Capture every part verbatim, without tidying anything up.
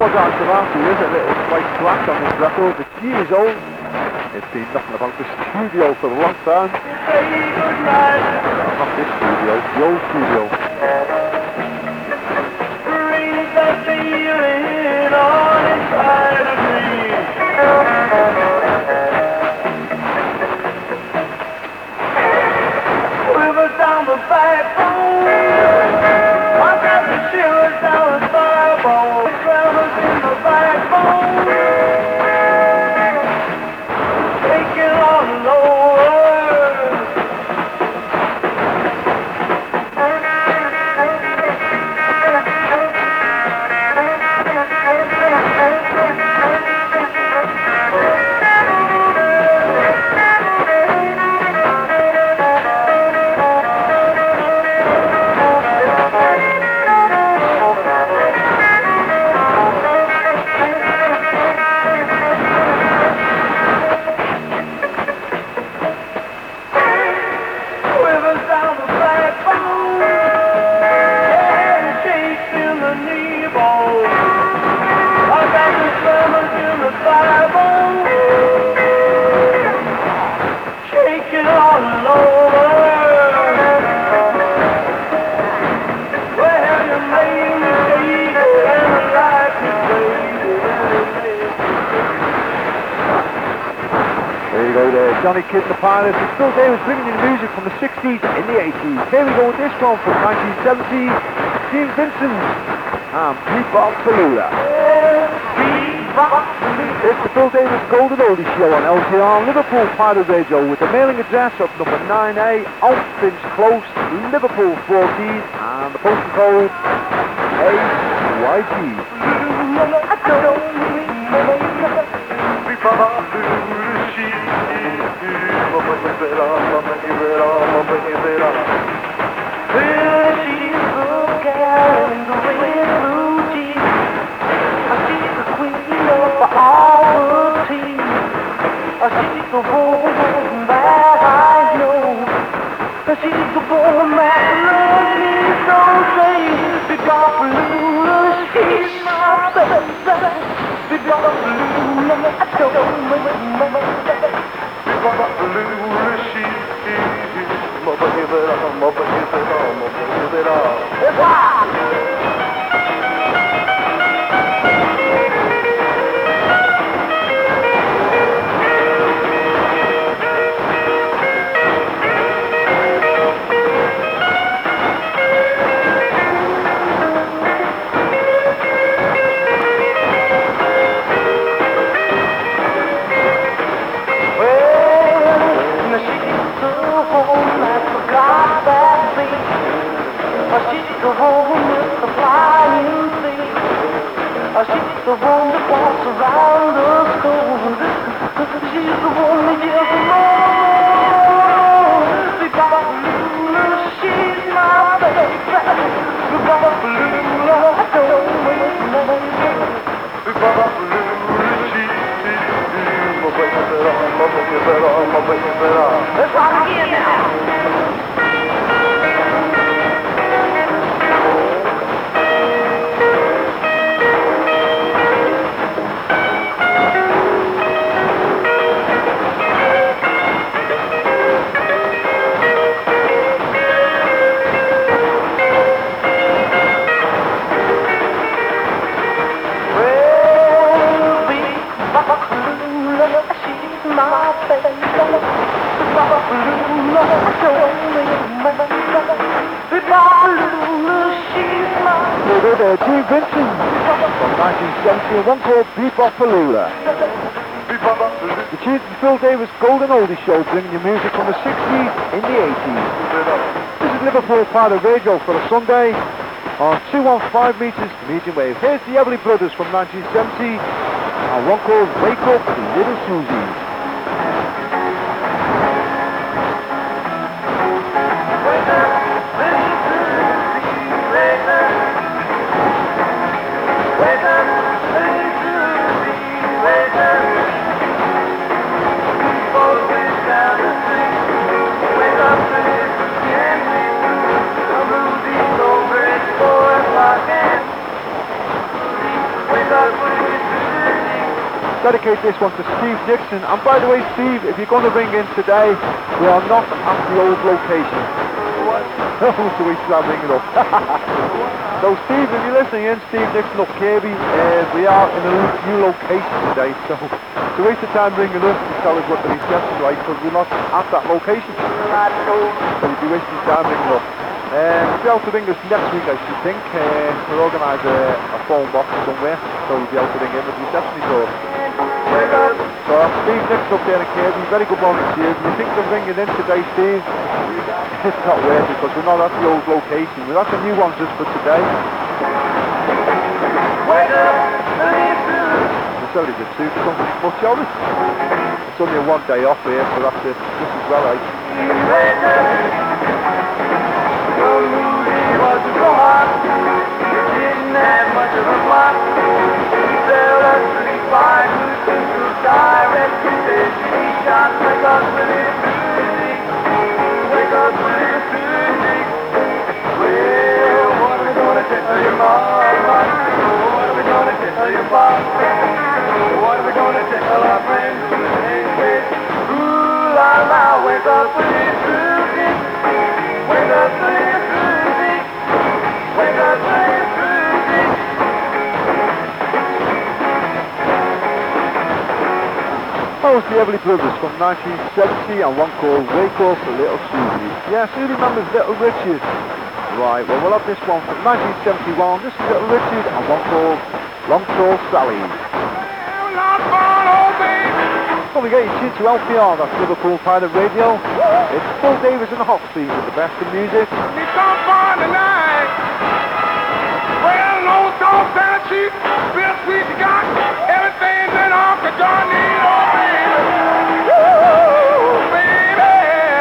was on Savante, is a little white flash on this record. It's years old. It's been nothing about the studio for a long time. No, not this studio, the old studio. Brings that feeling on inside of me. Rivers down the backbone. I got the shivers down the thighbone. Tremors in the backbone. Taking on the lower. Johnny Kidd and the Pilots. It's Phil Davis bringing you the music from the sixties and the eighties. Here we go with this one from nineteen seventy. Gene Vincent and Bebop Falula. It's the Phil Davis Golden Oldie Show on L T R Liverpool Pirate Radio with the mailing address of number nine A, Outfinch Close, Liverpool fourteen, and the postal code A Y G. She's the woman that I know. She's the woman that loves me so sweet. Bebop Falula, she's my baby. Bebop Falula, I don't remember. Bebop Falula, she's my baby, my baby, my baby. Wow! She's the woman with the flying feet. She's the one that walks around the school. She's the one that gives the more. Bebop Falula, she's my baby. Bebop Falula, I don't remember. Bebop Falula, she's my baby, my baby, my baby. Let's rock again now. There, Gene Vincent from nineteen seventy, and one called Bebop Falula. The Chief and Phil Davis Golden Oldie Show, bringing you music from the sixties and the eighties. This is Liverpool Pirate Radio for a Sunday on two fifteen meters medium wave. Here's the Everly Brothers from nineteen seventy, and one called Wake Up Little Susie. Wake Dedicate this one to Steve Dixon. And by the way, Steve, if you're going to ring in today, we are not at the old location. So we start ringing up. So Steve, if you're listening in, Steve Dixon up Kirby, uh, we are in a new location today. So it's a waste of time ringing us to tell us what the reception's like, because we're not at that location. So you'd be wasting time ringing up. Um, you'll be able to ring us next week, I should think. Uh, we'll organise a, a phone box somewhere, so you'll be able to ring in with the receptionist or... So Steve Dixon up there in Kirby, very good morning to you. Do you think they're ringing in today, Steve? It's not worth it, because we're not at the old location. We're at the new one just for today. It's only the two, there's not much of it. It's only a one day off here, so that's it. Just as well, eh? What are we gonna tell our friends? Ooh la la, wake up with it, music. Wake up with it, music. Wake up with it, music. That was the Everly Brothers from nineteen seventy and one called Wake Up Little Susie. Yes, who remembers Little Richard? Right, well we'll have this one from nineteen seventy-one. This is Little Richard and one called Long Tall Sally. Well, we get you tuned to L P R, that's Liverpool Pirate Radio. It's Phil Davis and the Hot Seat with the best of music. Need some fun tonight. Well, no dog down cheap, real sweet you got. Everything that Uncle John need, oh baby. Woo, baby.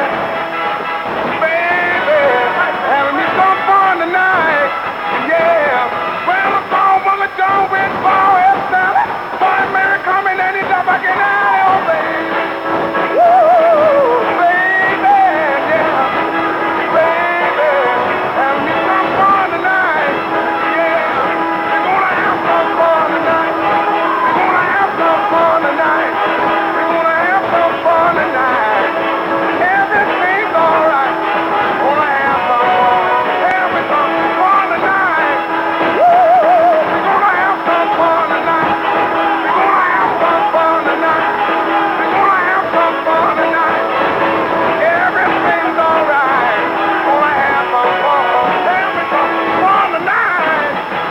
Baby. Having me some fun tonight. Yeah. Well, the phone when the John went for it, Sally. Boy, Mary coming and he's up again now, oh baby. Woo, baby. Yeah. Baby. Having me some fun tonight. Yeah. We're gonna have some fun tonight. We're gonna have some fun tonight. We're gonna have some fun tonight. Everything's alright. Gonna have some fun. Have me some fun tonight. Woo! We're gonna have some fun tonight. We're gonna have some fun tonight. We're gonna have some fun tonight. Everything's alright. Gonna have some fun. Have me some fun tonight.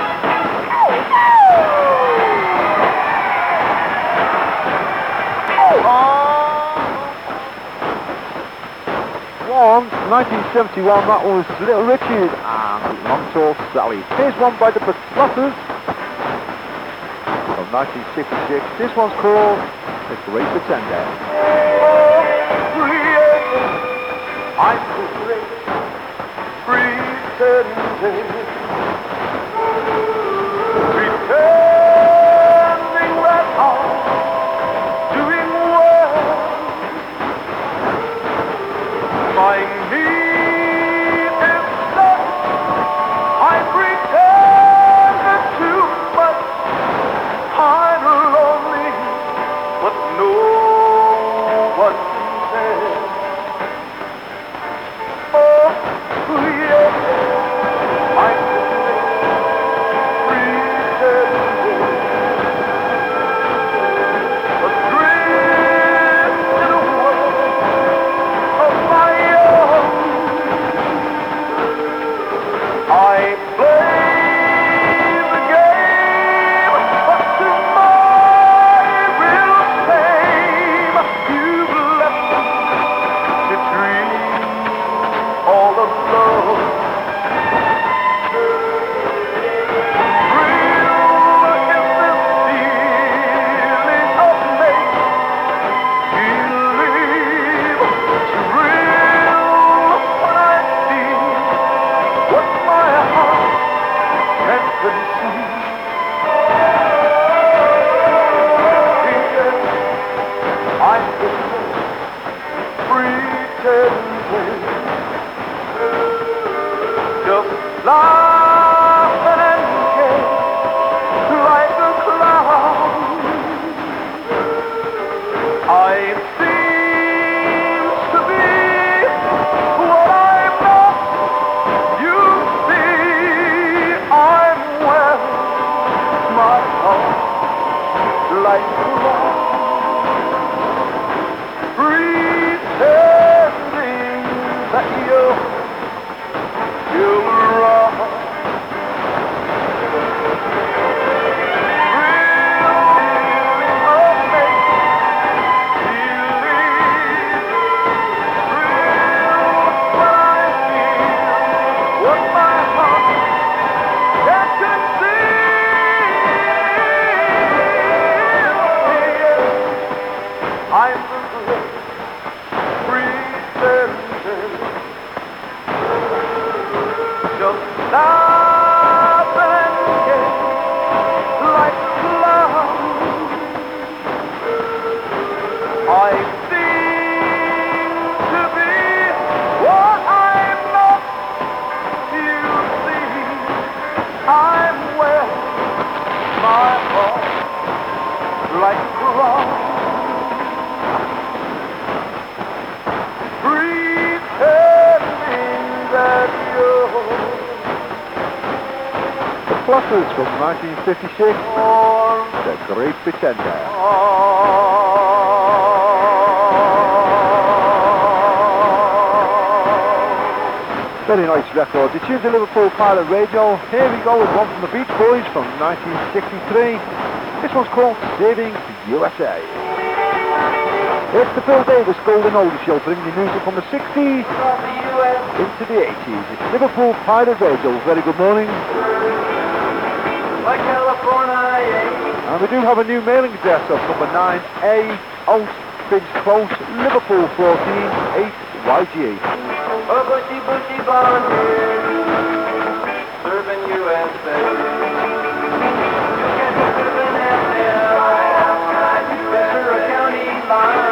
One, nineteen seventy-one, that was Little Richard and Long Tall Sally. Here's one by the Plotters from nineteen sixty-six. This one's called The Great Pretender. I'm the great pretender, pretending that I'm doing well. My need is that I pretended too much. I'm lonely, but no one can tell. Oh, yeah, I'm pretending. my heart like love, pretending that you're still around. I'm pretending, just laugh and get like a clown. I seem to be what I'm not. You see, I'm well, my heart like a clown. The Flutters from nineteen fifty-six, The Great Pretender. Very nice record. You tune to Liverpool Pilot Radio. Here we go with one from the Beach Boys from nineteen sixty-three. This one's called Saving the U S A. It's the Phil Davis Golden Oldie Show, bringing you music from the sixties into the eighties. It's Liverpool Pilot Radio. Very good morning. Like California. And we do have a new mailing address of number nine A, Out Finch Close, Liverpool fourteen eight Y G. A bushy, bushy volunteer, serving U S A. You can be serving at the Ventura County line.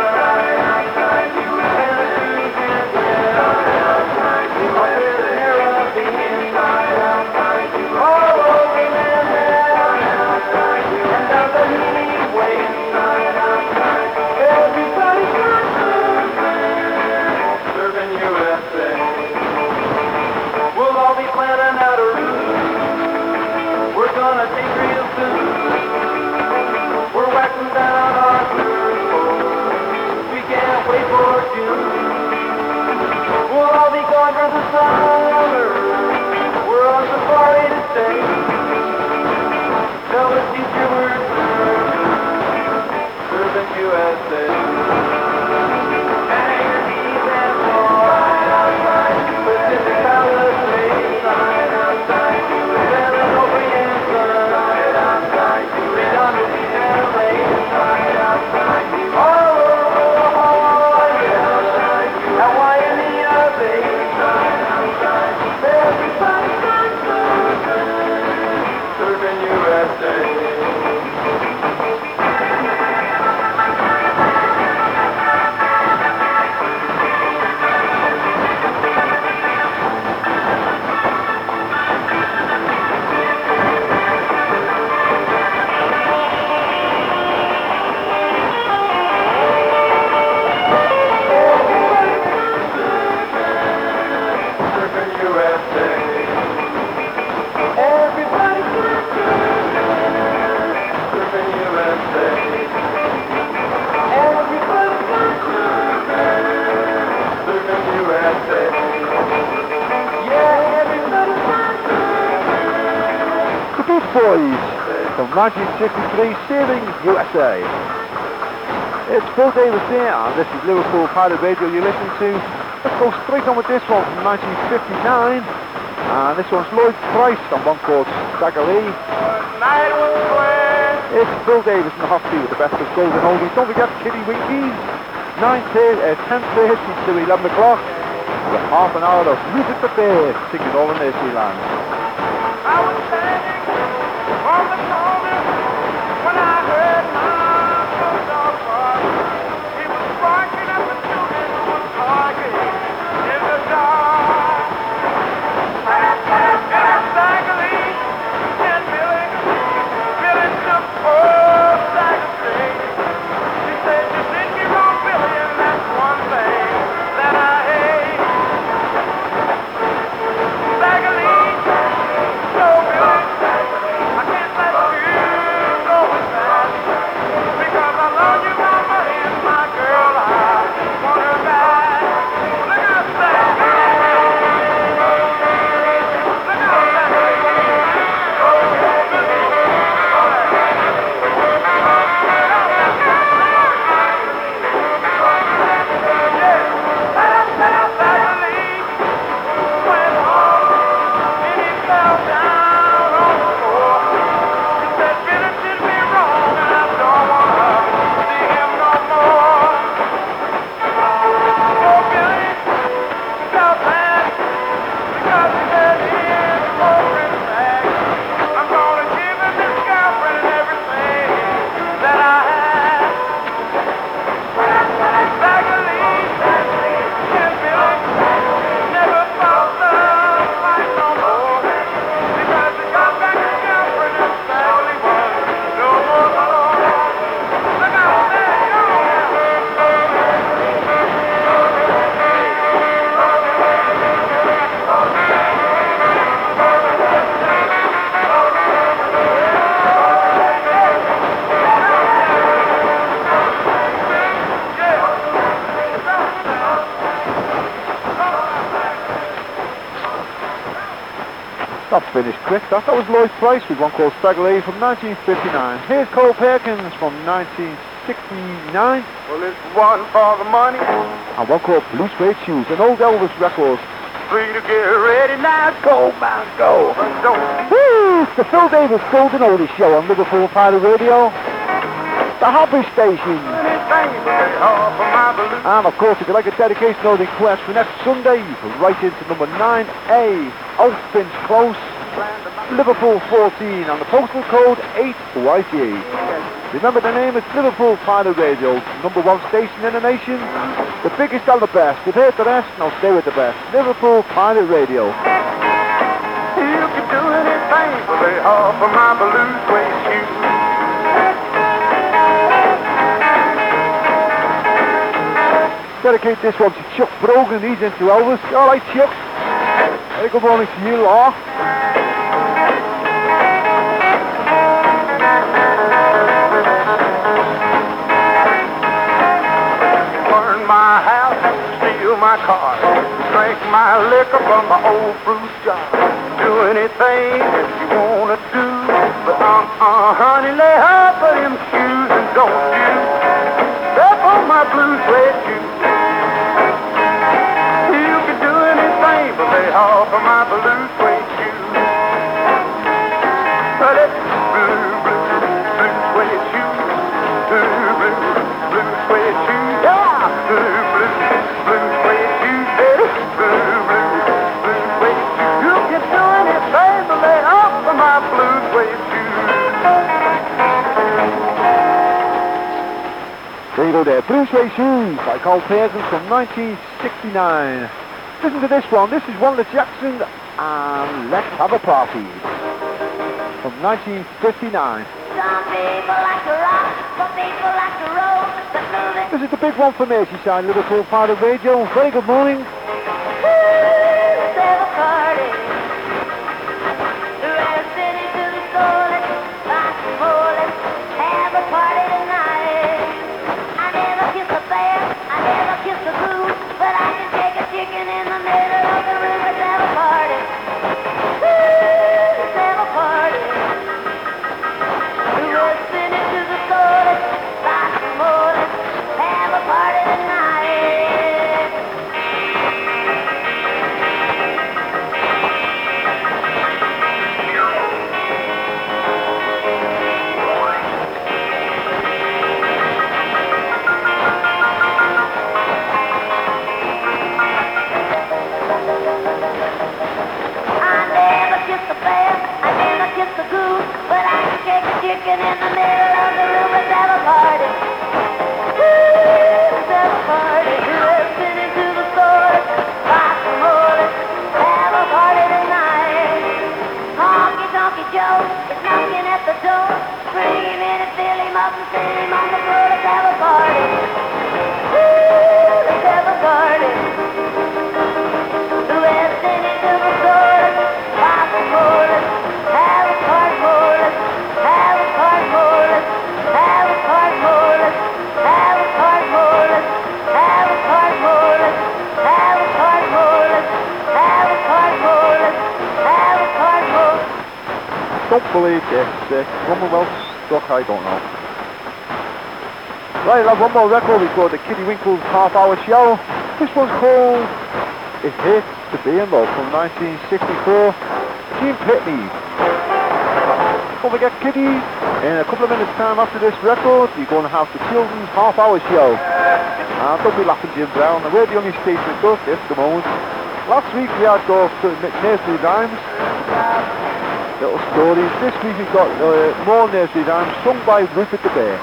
Boys from nineteen sixty-three, Saving U S A. It's Phil Davis here, and this is Liverpool Pilot Radio you listen to. Let's go straight on with this one from nineteen fifty-nine, and this one's Lloyd Price on one called Stagger Lee. It's Phil Davis in the hot seat with the best of golden oldies. Don't forget Kitty Winkies, nine uh, ten thirty to eleven o'clock, with half an hour of music to bear, singing all in Mercyland. I was standing on the corner when I heard my bulldog bark. He was barking at the children who were talking in the dark. And Stagger Lee and Billy, Billy took poor Stagger Lee. She said, you did me wrong, Billy, and that's one thing that I hate. Stagger Lee, so Billy, I can't let you That finished quick. That, that was Lloyd Price with one called Staggerly from nineteen fifty-nine. Here's Cole Perkins from nineteen sixty-nine. Well, it's one for the money. And one called Blue Suede Shoes, an old Elvis record. Three to get ready now. Go, man, go. Don't. Woo! It's the Phil Davis Golden Oldies Show on Liverpool Pirate Radio. The Happy Station. And of course, if you'd like a dedication or request for next Sunday, you can write into number nine A, Outfinch Close, Liverpool fourteen, and the postal code eight Y G. Remember the name, it's Liverpool Pirate Radio, number one station in the nation, the biggest and the best. You've heard the rest, now stay with the best. Liverpool Pirate Radio. You can do anything, but they offer my blue suede shoes. Dedicate this one to Chuck Brogan, he's into Elvis. All right, Chuck. Very good morning to you, Law. Burn my house, steal my car, drink my liquor from my old fruit jar. Do anything that you wanna do, but uh-uh, honey, lay off of them shoes and don't you step on my blue suede shoes. You can do anything, but lay off of my blue suede shoes. But it's blue, blue, blue suede shoes, blue, blue, blue suede shoes, yeah, blue, blue, blue suede shoes, baby, blue, blue, blue suede shoes. You can do anything, but lay off of my blue suede shoes. There you go there, Blue Suede Shoes by Cole Perkins from nineteen sixty-nine. Listen to this one, this is Wanda Jackson and Let's Have a Party from nineteen fifty-nine. Some people like to rock, some people like to roll, but moving. This is the big one for Merseyside, Liverpool Pirate Radio. Very good morning. Let's have a party. Let's sit into the store, let's rock and roll, let's have a party tonight. I never kiss a bear, I never kiss a boo, but I can take a chicken in the middle of the room. Let's have a party. Let's have a party. Let's sit into the store, let's rock and roll, let's have a party tonight. Chicken in the middle of the room, let's have a party. Let's have a party. Let's sit into the store, rock and roll, let's have a party tonight. Honky Tonky Joe is knocking at the door, screaming and fill him up and send him on the floor. Let's have a party. Let's have a party. Let's sit into the store, rock and roll, let's have a party. Have a party, let's have a party, let's have a party, let's have a party, let's have a party, let's have a party, let's have a party. Don't believe this. Uh, Commonwealth stuck, I don't know. Right, I'll have one more record before the Kitty Winkle's half-hour show. This one's called It Hurts to Be in Love from nineteen sixty-four. Gene Pitney. Don't forget, kiddies, in a couple of minutes' time after this record, you're going to have the children's half-hour show. And don't be laughing, Jim Brown. We're the only station that does this at the moment. Last week we had go to nursery rhymes, little stories. This week we've got uh, more nursery rhymes sung by Rupert the Bear.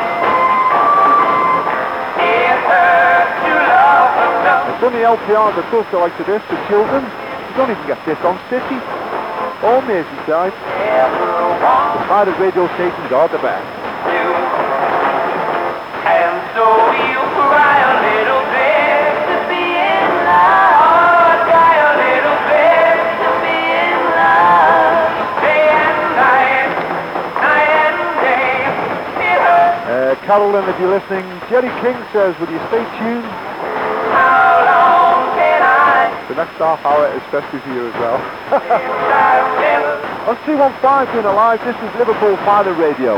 It's only L P R that does the likes of this for children. You don't even get this on City or Merseyside. The Pirate Radio stations are the best. And so you cry a little bit to be in love, cry a little bit to be in love, day and night, night and day. It hurts. Uh, Carolyn, if you're listening, Jerry King says, will you stay tuned? How long can I The next half hour, especially for you as well. On C fifteen doing it live, this is Liverpool Pirate Radio.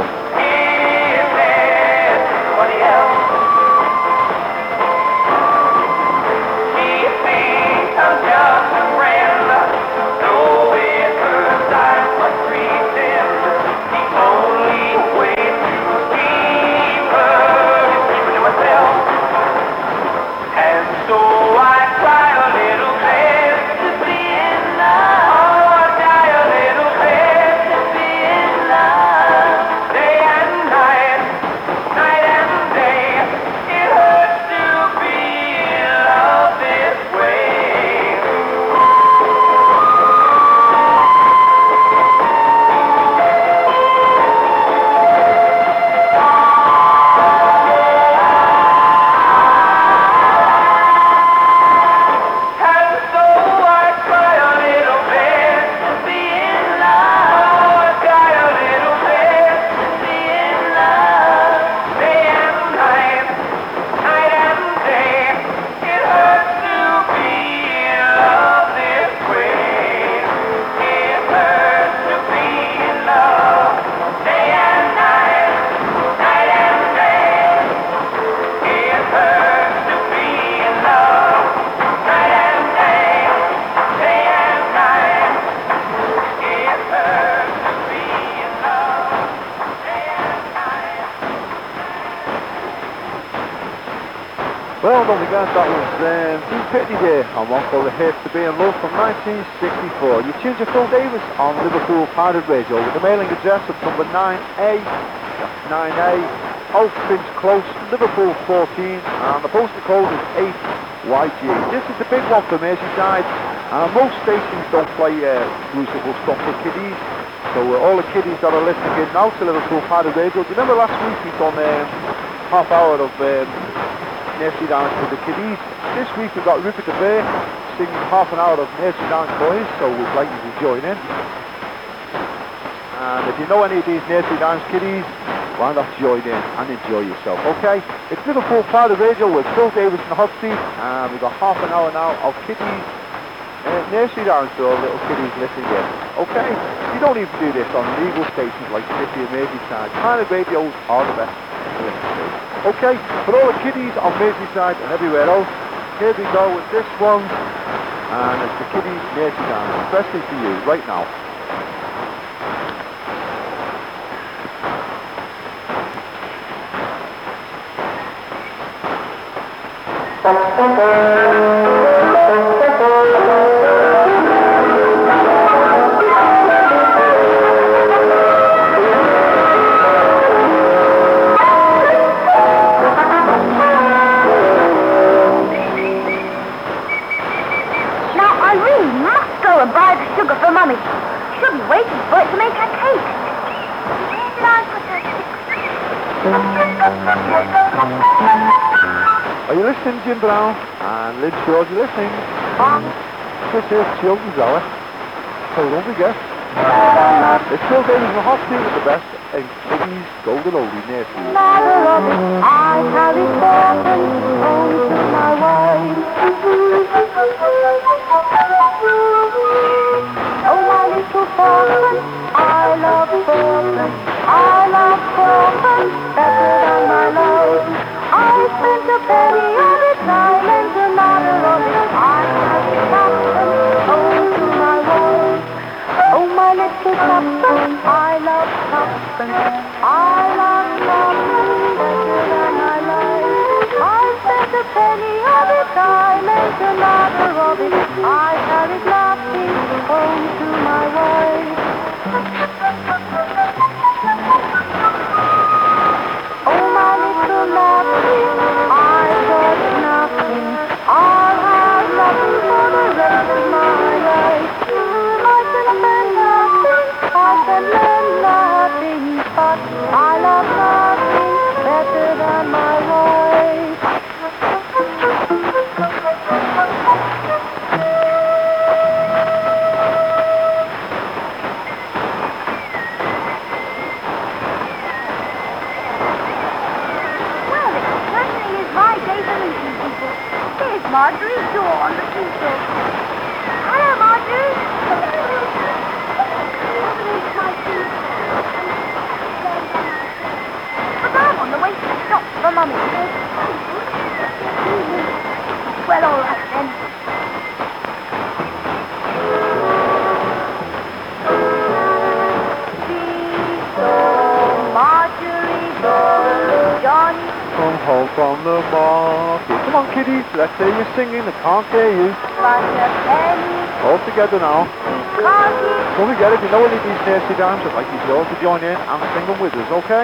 Well, don't forget that was um, Dean Pitney Day on one called The Hate to Be in Love from nineteen sixty-four. You tuned to Phil Davis on Liverpool Pirate Radio with the mailing address of number nine A, that's nine A, Old Finch Close, Liverpool fourteen, and the postal code is eight Y G. This is the big one for Merseyside, and most stations don't play uh, exclusive stuff for kiddies. So uh, all the kiddies that are listening in now to Liverpool Pirate Radio, do you remember last week we done um, half hour of um, Nursery Dance for the kiddies? This week we've got Rupert the Bear singing half an hour of Nursery Dance Boys, so we'd like you to join in. And if you know any of these Nursery Dance kiddies, why not join in and enjoy yourself, okay? It's Liverpool Pirate Radio with Phil Davis and the Hot Seat, and we've got half an hour now of kiddies uh, Nursery Dance for all little kiddies listening in, okay? You don't even do this on legal stations like City and Merseyside. Pirate radios are the best to listen to. Okay, for all the kiddies on Merseyside and everywhere else, here we go with this one, and it's the kiddies Nursery Dance, especially for you right now. Are you listening, Jim Brown? And Lynn Short, you listening? This is Children's Hour. So don't forget. It's still Davis and the Hot Seat with the best in Kiddies Golden Oldie Nursery. I carry fortune home to my wife. Oh, my little fortune, I love fortune. I love fortune better than my life. I spent a penny on its island, another on it. I carry fortune home to my wife. Oh, my little fortune, I love fortune. I love fortune better than my life. I spent a penny on its island, another of it. I carried laughing home to my wife. Oh, my little laughing, I got nothing. I'll have nothing for the rest of my life. I can spend nothing, I can learn nothing, but I love nothing better than my wife. Well, it certainly is my days are easy, people. Here's Marjorie's door on the easel. Hello, Marjorie. But I'm on the way to the shop for Mummy. Well, all right then. Marjorie, Johnny. Come home from the market. Come on, kiddies. Let's hear you singing. I can't hear you. Bunch of pennies. All together now. Because it's Come together. If you know any of these nursery rhymes, I'd like you all to join in and sing them with us, okay?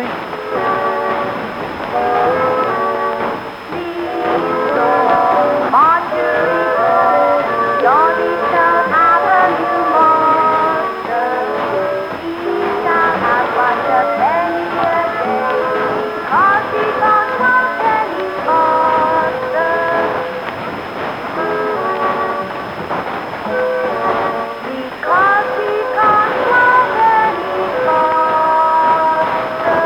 Marjorie, Johnny shall have a new monster. He shall have bunch of pennies a day. Because he can't count any monster. Because he can't count any monster.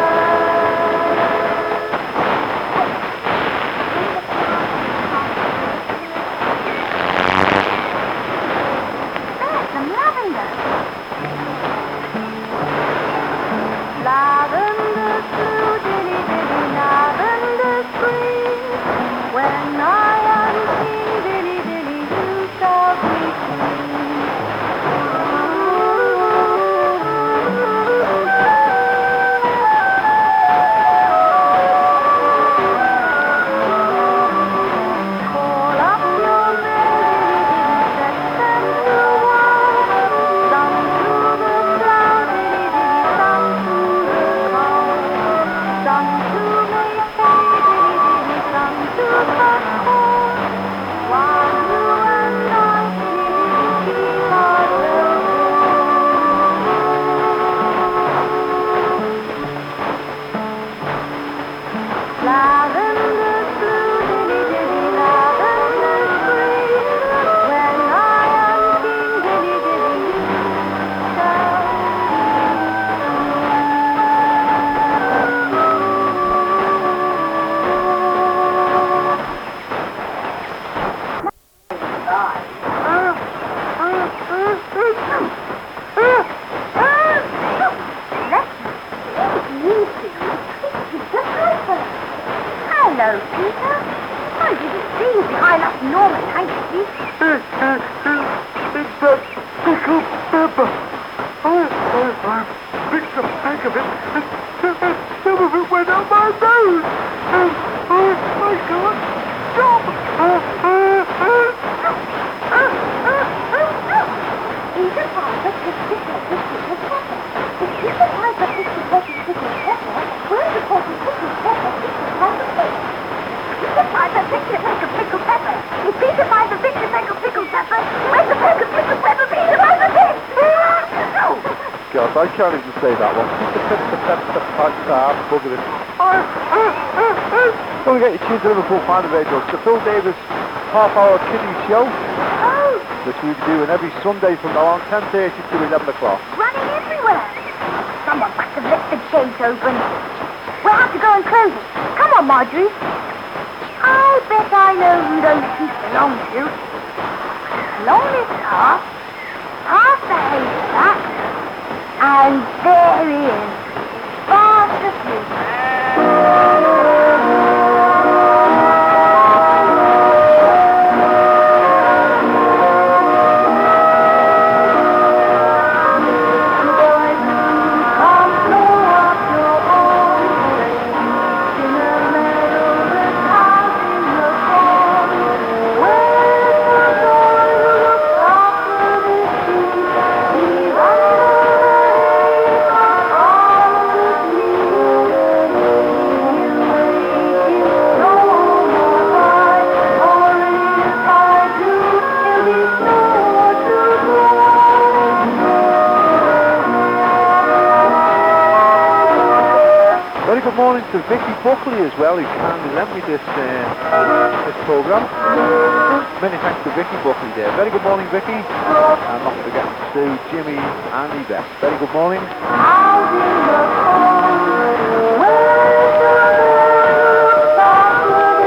There's some lavender. Lavender blue, dilly dilly, lavender green. When I am king, dilly dilly, you shall be Call up your men, set them to work. Some to the plow, dilly dilly, some to the cow. Some to make hay, dilly dilly, some to cut corn. While you and I, dilly dilly, keep ourselves warm. Lavender blue, dilly dilly, lavender green. When I am king, dilly dilly, you shall Hello, Peter. I didn't see you behind that enormous handkerchief. It's that pickled pepper. I, I, I picked a peck of it, and some of it went up my nose. And I, I can't stop. Uh, uh, uh, Peter Piper picked his head with pickled pepper. If Peter Piper picked his head with pickled pepper, where's the pot of pickled pepper Peter Piper picked? Peter Piper picked a peck of pickled pepper. If Peter Piper picked a peck of pickled pepper, where's the peck of pickled pepper Peter Piper picked? God, I can't even say that one. Keep the pip, the pep, the pipe, the half, bugger it. Don't forget your tune to Liverpool Fan Radio. It's the Phil Davis half-hour kiddie show, Oh, which we do every Sunday from now on, ten thirty to eleven o'clock. running everywhere. Someone must have left the shades open. We'll have to go and close it. Come on, Marjorie. I bet I know who those sheep belong to. Along this path, past the haystack, and there he is, fast asleep. Very good morning to Vicky Buckley as well, who kindly lent me this uh, this programme. Many thanks to Vicky Buckley there. Very good morning, Vicky. And not forgetting to Jimmy and Yvette. Very good morning. Out in the cold, where the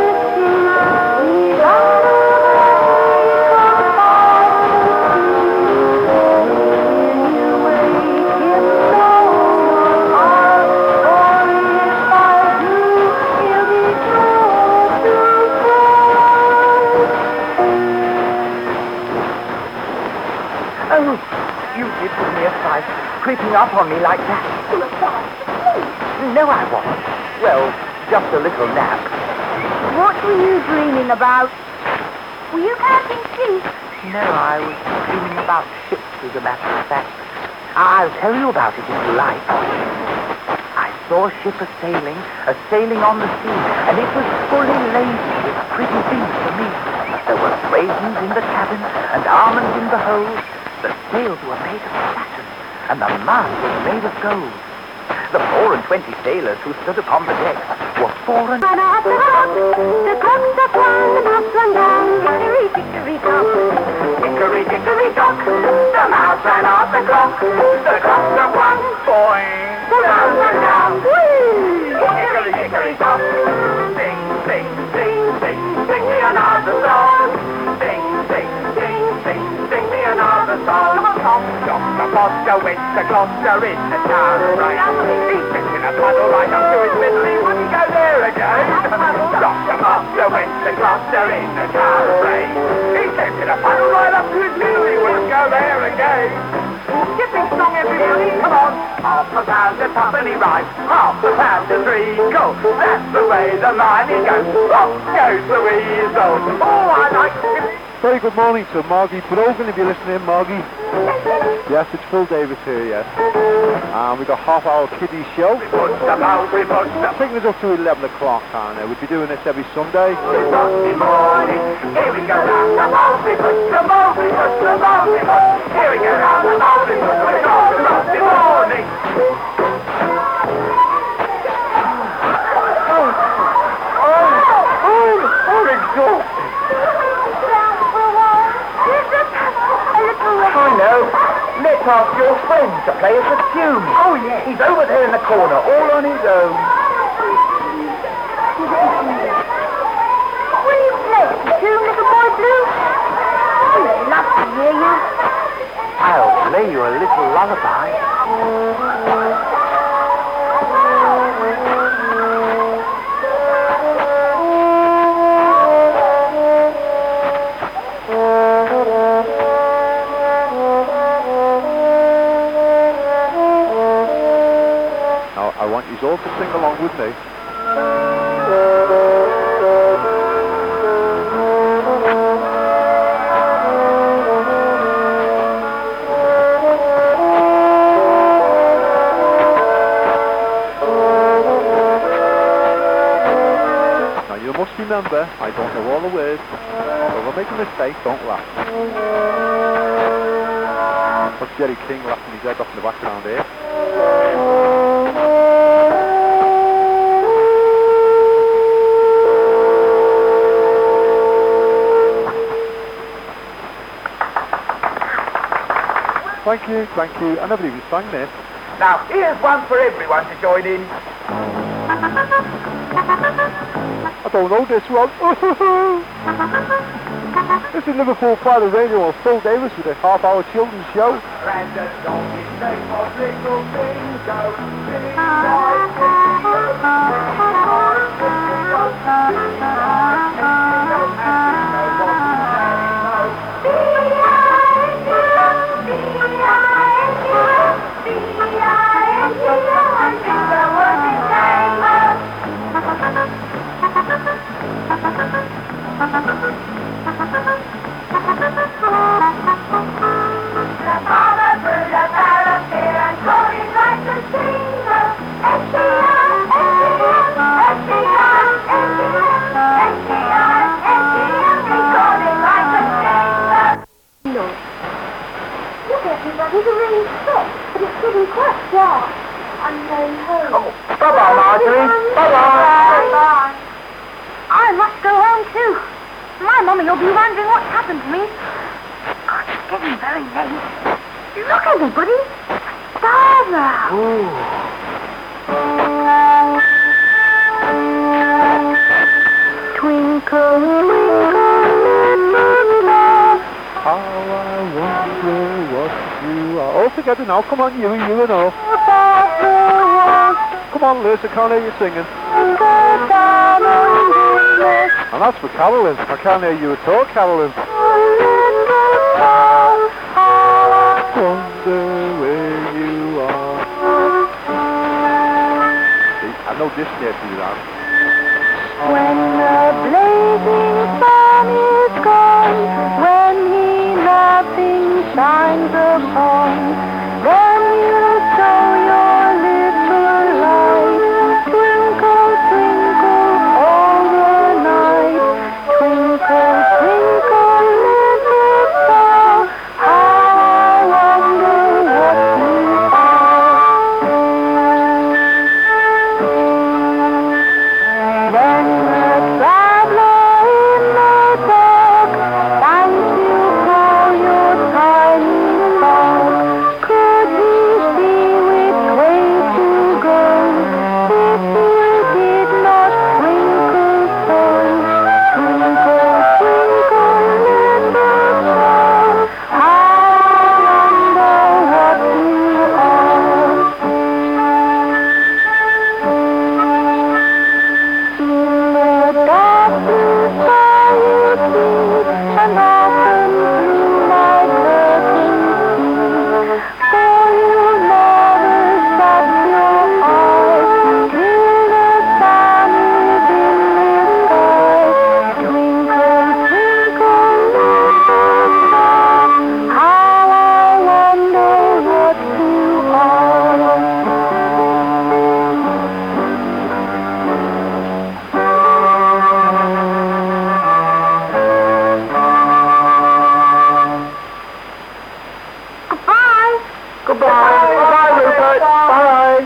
giving up on me like that? No, I wasn't. Well, just a little nap. What were you dreaming about? Were you counting sheep? No, I was dreaming about ships, as a matter of fact. I'll tell you about it if you like. I saw a ship a-sailing, a-sailing on the sea, and it was fully laden with pretty things for me. There were raisins in the cabin, and almonds in the hold. The sails were made of satin, and the mast was made of gold. The four and twenty sailors who stood upon the deck were four and... And at the top, the clock's up one, the mouse ran down, hickory dickory dock. Hickory dickory dock, the mouse ran off the clock. The clock's a one, boing. The mouse ran down, whee! Hickory dickory dock. Sing, sing, sing, sing, sing me another song. Sing, sing, sing, sing, sing me another song. Doctor Foster went to Gloucester in the town right. He sits in a puddle right up to his middle. He wouldn't go there again. Doctor Foster went to Gloucester in the town right. He sits in a puddle right up to his middle. He wouldn't go there again. Skipping song, everybody, come on. Half a pound a twopenny rhyme, half a pound a three go. That's the way the money goes. Off goes the weasel. Oh, I like it. Very good morning to Margie Brogan, if you're listening, Margie. Yes, it's Phil Davis here, yes. And we've got half hour kiddie show. We put the bow, we put the Taking us up to eleven o'clock, and uh, we'll be doing this every Sunday. Sunday morning. Here we go round the bow, we put the bow, we put the bow, we put. Here we go round the bow, we put the bow, Sunday morning. I'm exhausted. I know. Let's ask your friend to play us a tune. Oh, yeah. He's over there in the corner, all on his own. Will you play the tune, little boy blue? I'd love to hear you. I'll play you a little lullaby. Now, I want you all to sing along with me. Now, you must remember, I don't know all the words. So if I make a mistake, don't laugh. That's Jerry King laughing his head off in the background here. Thank you, thank you. I never even sang this. Now, here's one for everyone to join in. I don't know this one. This is Liverpool Pride Radio on Phil Davis with a half-hour children's show. And the donkey's name of little Bingo. Everybody's really sick, but it's getting quite dark. I'm going home. Oh, bye-bye, Marjorie. Bye-bye. Bye-bye. I must go home too. My mummy will be wondering what's happened to me. God, it's getting very late. Look, everybody. Stars are out. Twinkle, twinkle, little star. How I wonder what you are. All together now, come on, you, you and all. Come on, Liz, I can't hear you singing. And that's for Carolyn. I can't hear you at all, Carolyn. Wonder where you are. know this Nancy Dime. When the blazing sun is gone, when he nothing shines upon, then you show your little light. Twinkle, twinkle all the night. Twinkle, twinkle little star, how I wonder what you are. When the traveler in the dark finds you for your tiny mark, could he see which way to go if you did not twinkle so? Twinkle, twinkle little star, how I wonder what you are. In the dark blue sky you see, and often through my curtains see, for you never shut your eyes till the sun is in the sky. Twinkle, twinkle little star, how I wonder what you are. Goodbye. Goodbye. Goodbye, Rupert. Bye.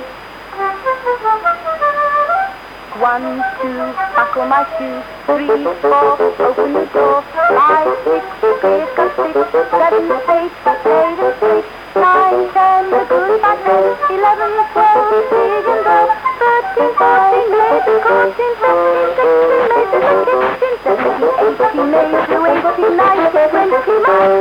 One, two, buckle my shoe. Three, four, open the door. Five, six, here comes six. Seven, eight, eight and six. Nine, ten, the goodbye train. Eleven, twelve, big and low. Thirteen, fourteen, made the coaching. Fifteen, sixteen, made the kitchen. Seventeen, eighteen, made the eighteen, nineteen, twenty, miles.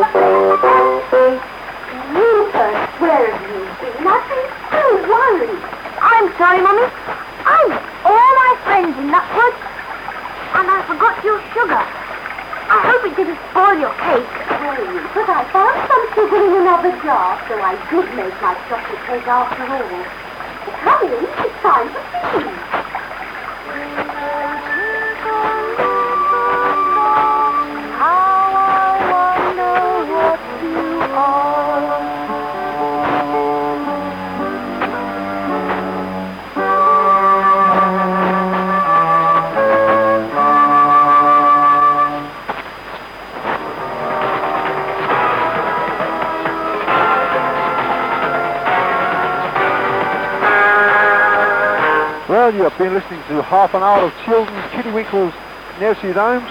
Rupert, where have you been? Nothing. Don't worry. I'm sorry, Mummy. I met all my friends in that wood, and I forgot your sugar. I hope it didn't spoil your cake. Oh, but I found some sugar in another jar, so I did make my chocolate cake after all. Come in, it's time for tea. How I wonder what you are. Well, you have been listening to half an hour of children's Kiddiewinkle's nursery rhymes.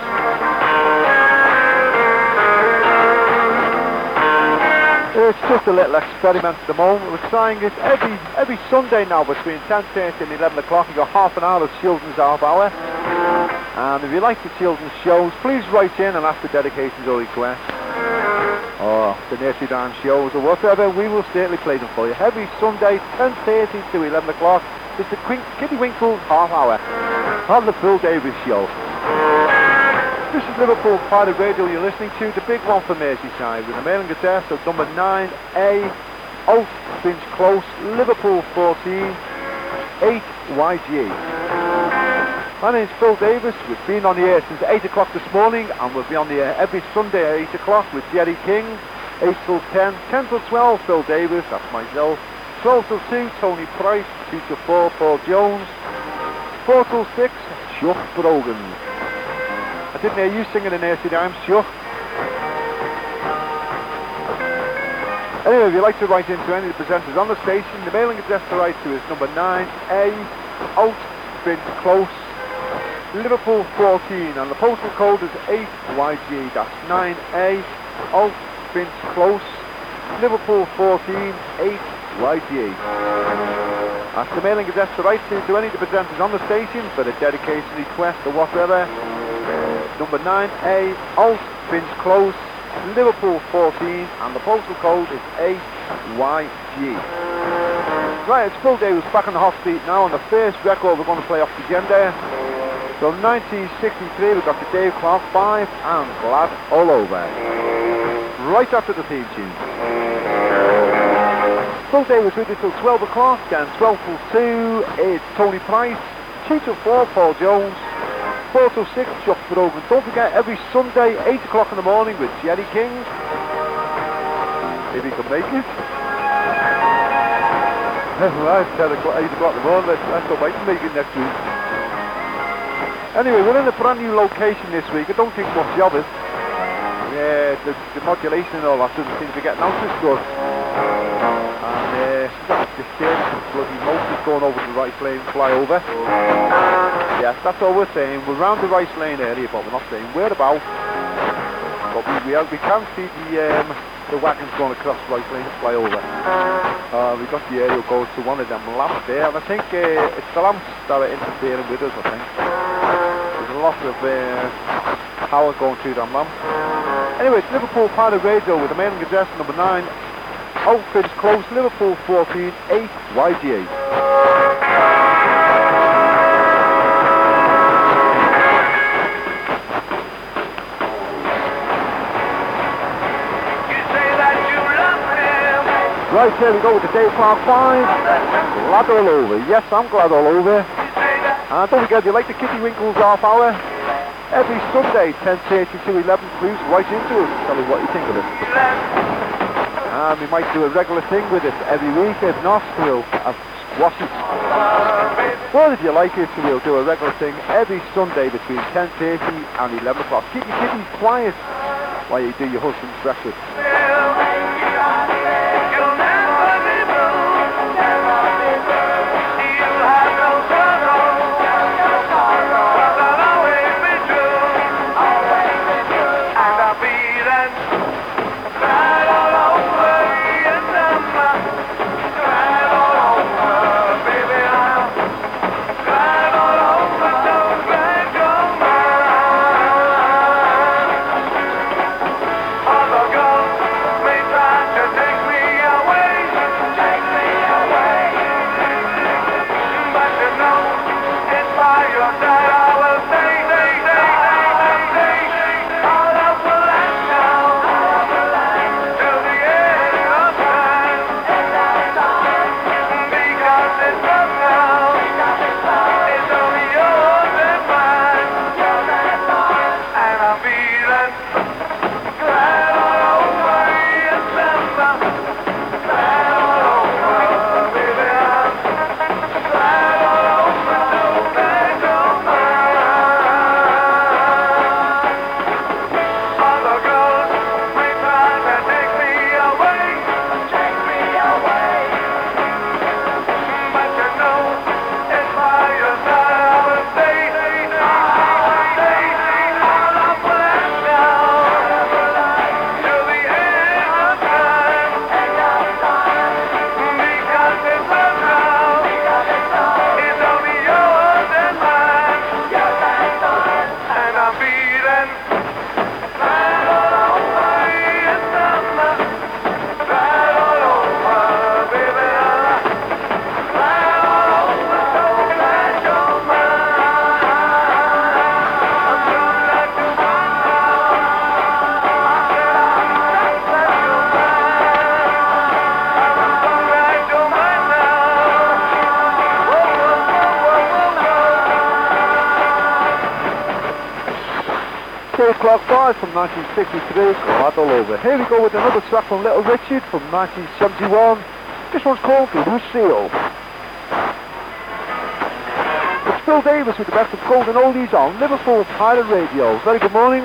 It's just a little experiment at the moment. We're trying it every every Sunday now between ten thirty and eleven o'clock. You've got half an hour of children's half hour. And if you like the children's shows, please write in and ask for dedications or requests, or the nursery rhyme shows or whatever. We will certainly play them for you. Every Sunday, ten thirty to eleven o'clock. It's the Kiddiewinkle half hour on the Phil Davis Show. This is Liverpool Pirate Radio you're listening to, the big one for Merseyside, with a mailing address of number nine A, Old Finch Close, Liverpool fourteen, eight Y G. My name's Phil Davis. We've been on the air since eight o'clock this morning, and we'll be on the air every Sunday at eight o'clock with Jerry King, eight till ten, ten till twelve, Phil Davis, that's myself, twelve till two, Tony Price, two till four, Paul Jones, four till six, Chuck Brogan. I didn't hear you singing the nursery rhymes, Chuck. Anyway, if you'd like to write into any of the presenters on the station, the mailing address to write to is number nine A, Old Finch Close, Liverpool fourteen, and the postal code is eight Y G. That's nine A, Old Finch Close, Liverpool fourteen, eight Y G. That's the mailing address to write to, to any of the presenters on the station for a dedication request or whatever. Number nine A, Old Finch Close, Liverpool fourteen, and the postal code is eight Y G. Right, it's Phil Davis back on the hot seat now, and the first record we're going to play off the agenda. So nineteen sixty-three, we've got the Dave Clark five and Glad All Over. Right after the theme tune. Phil Davis with you till twelve o'clock, and twelve till two, it's Tony Price. two till four, Paul Jones. four till six, Chuck Brogan. Don't forget, every Sunday, eight o'clock in the morning with Jerry King. If he can make it. Right, ten o'clock, eight o'clock in the morning. Let's, let's go wait to make it next week. Anyway, we're in a brand new location this week. I don't think much of it. Yeah, the, the modulation and all that doesn't seem to get out as good. And uh, that's the same bloody motors going over the right lane flyover. Yes, that's all we're saying. We're round the right lane area, but we're not saying whereabouts. But we, we, we can see the um, the wagons going across the right lane flyover. Uh, we've got the aerial goes to one of them lamps there, and I think uh, it's the lamps that are interfering with us, I think. There's a lot of uh, power going through them lamps. Anyway, it's Liverpool Pirate Radio with the mailing address number nine, Outfitters Close, Liverpool fourteen, eight Y G A. Right, here we go with the Dave Clark five. Glad all over. Yes, I'm glad all over. And don't forget, if you like the Kitty Winkles half hour, every Sunday, ten thirty to eleven, please write into us. Tell me what you think of it. And we might do a regular thing with it every week. If not, we'll uh, squash it. Well, if you like it, we'll do a regular thing every Sunday between ten thirty and eleven o'clock. Keep your kitties quiet while you do your husband's breakfast. Clark five from nineteen sixty-three, glad all over. Here we go with another track from Little Richard from nineteen seventy-one. This one's called Lucille. It's Phil Davis with the best of golden oldies on Liverpool Pirate Radio. Very good morning.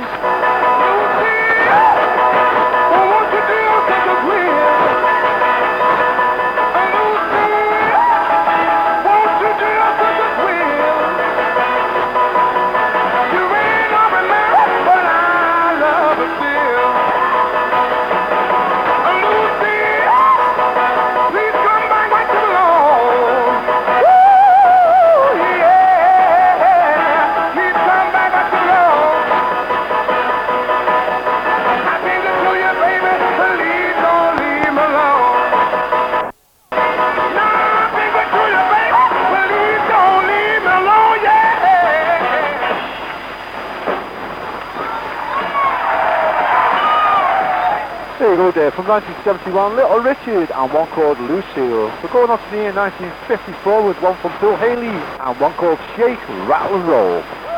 Please come back to the Lord. road there from nineteen seventy-one, Little Richard and one called Lucille. We're going on to the year nineteen fifty-four with one from Bill Haley and one called Shake, Rattle and Roll.